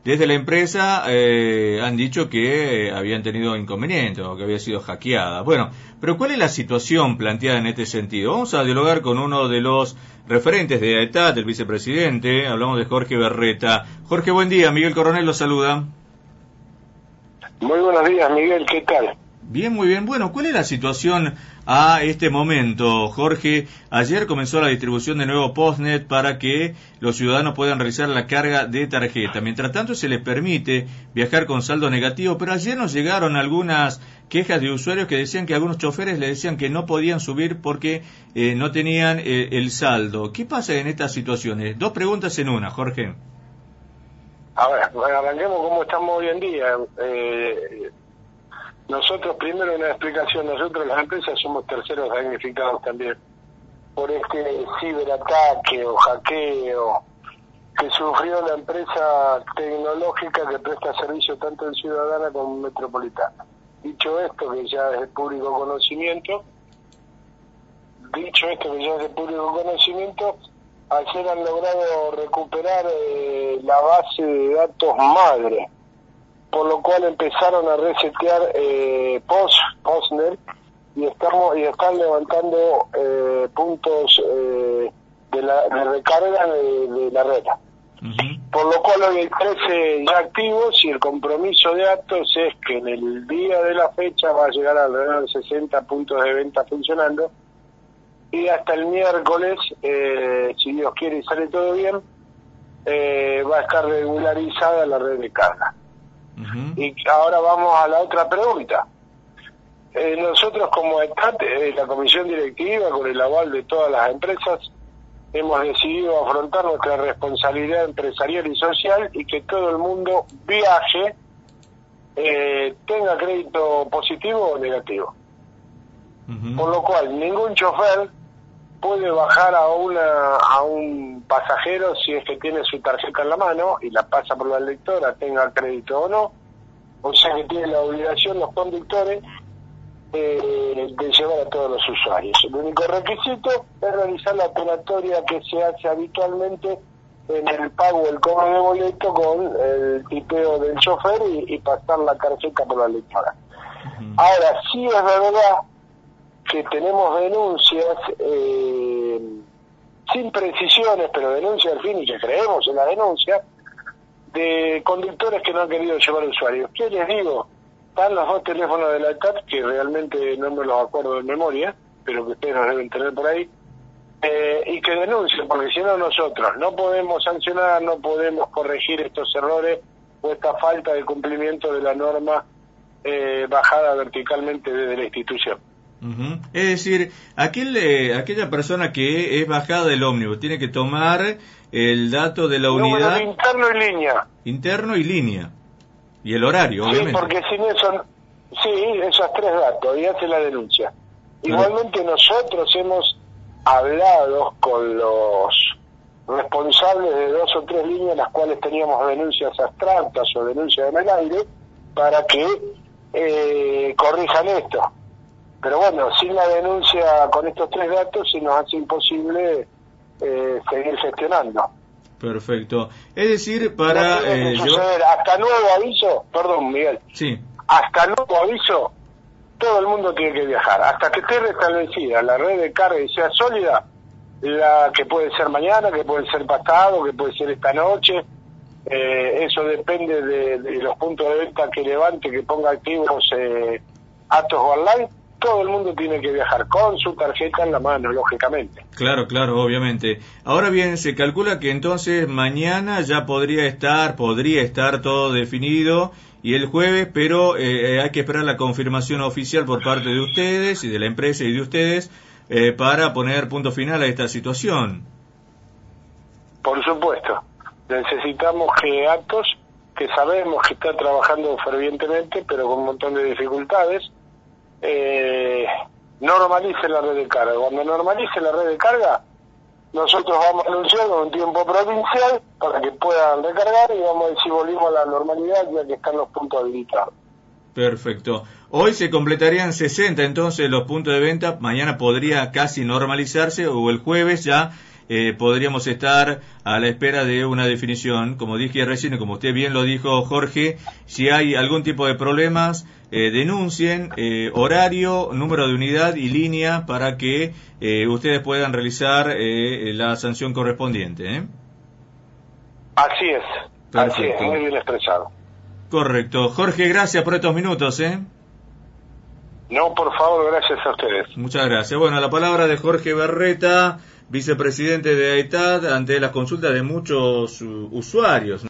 desde la empresa han dicho que habían tenido inconvenientes o que había sido hackeada. Bueno, pero ¿cuál es la situación planteada en este sentido? Vamos a dialogar con uno de los referentes de AETAT, el vicepresidente. Hablamos de Jorge Berreta. Jorge, buen día. Miguel Coronel lo saluda. Muy buenos días, Miguel. ¿Qué tal? Bien, muy bien. Bueno, ¿cuál es la situación a este momento, Jorge? Ayer comenzó la distribución de nuevo Postnet para que los ciudadanos puedan realizar la carga de tarjeta. Mientras tanto, se les permite viajar con saldo negativo, pero ayer nos llegaron algunas quejas de usuarios que decían que algunos choferes le decían que no podían subir porque no tenían el saldo. ¿Qué pasa en estas situaciones? Dos preguntas en una, Jorge. A ver, arranquemos cómo estamos hoy en día. Nosotros, primero una explicación, nosotros las empresas somos terceros damnificados también por este ciberataque o hackeo que sufrió la empresa tecnológica que presta servicio tanto en Ciudadana como en Metropolitana. Dicho esto, que ya es de público conocimiento, ayer han logrado recuperar la base de datos madre, por lo cual empezaron a resetear Postnet y están levantando puntos de recarga de la red. Uh-huh. Por lo cual hoy hay 13 ya activos y el compromiso de Atos es que en el día de la fecha va a llegar a alrededor de 60 puntos de venta funcionando y hasta el miércoles, si Dios quiere y sale todo bien, va a estar regularizada la red de carga. Uh-huh. Y ahora vamos a la otra pregunta. Nosotros como AETAT, la comisión directiva, con el aval de todas las empresas, hemos decidido afrontar nuestra responsabilidad empresarial y social y que todo el mundo viaje, tenga crédito positivo o negativo. Uh-huh. Por lo cual, ningún chofer puede bajar a un pasajero si es que tiene su tarjeta en la mano y la pasa por la lectora, tenga crédito o no. O sea que tienen la obligación los conductores de llevar a todos los usuarios. El único requisito es realizar la operatoria que se hace habitualmente en el pago del cobro de boleto con el tipeo del chofer y pasar la tarjeta por la lectora. Uh-huh. Ahora, sí es verdad que tenemos denuncias sin precisiones, pero denuncias al fin y que creemos en la denuncia de conductores que no han querido llevar usuarios. ¿Qué les digo? Están los dos teléfonos de la AETAT, que realmente no me los acuerdo de memoria, pero que ustedes los deben tener por ahí, y que denuncien, porque si no nosotros no podemos sancionar, no podemos corregir estos errores o esta falta de cumplimiento de la norma bajada verticalmente desde la institución. Uh-huh. Es decir, aquella persona que es bajada del ómnibus tiene que tomar el dato de la unidad interno y línea. Interno y línea. Y el horario, obviamente. Sí, porque sin eso, esos tres datos, y hace la denuncia. Igualmente nosotros hemos hablado con los responsables de 2 o 3 líneas en las cuales teníamos denuncias abstractas o denuncias en el aire para que corrijan esto. Pero bueno, sin la denuncia con estos 3 datos se nos hace imposible seguir gestionando. Perfecto. Es decir, para... hasta nuevo aviso, perdón Miguel, sí. Hasta nuevo aviso, todo el mundo tiene que viajar. Hasta que esté restablecida la red de carga y sea sólida, la que puede ser mañana, que puede ser pasado, que puede ser esta noche, eso depende de los puntos de venta que levante, que ponga activos Atos Online. Todo el mundo tiene que viajar con su tarjeta en la mano, lógicamente. Claro, obviamente. Ahora bien, se calcula que entonces mañana ya podría estar todo definido y el jueves, pero hay que esperar la confirmación oficial por parte de ustedes y de la empresa y de ustedes para poner punto final a esta situación. Por supuesto. Necesitamos que Atos, que sabemos que está trabajando fervientemente, pero con un montón de dificultades, normalice la red de carga. Cuando normalice la red de carga, nosotros vamos a anunciar con un tiempo provincial para que puedan recargar y vamos a decir volvimos a la normalidad ya que están los puntos habilitados. Perfecto. Hoy se completarían 60 entonces los puntos de venta, mañana podría casi normalizarse o el jueves ya podríamos estar a la espera de una definición. Como dije recién, como usted bien lo dijo, Jorge, si hay algún tipo de problemas, denuncien horario, número de unidad y línea para que ustedes puedan realizar la sanción correspondiente. Así es. Perfecto. Así es, muy bien expresado. Correcto. Jorge, gracias por estos minutos. No, por favor, gracias a ustedes. Muchas gracias. Bueno, la palabra de Jorge Berreta, vicepresidente de AITAD, ante las consultas de muchos usuarios.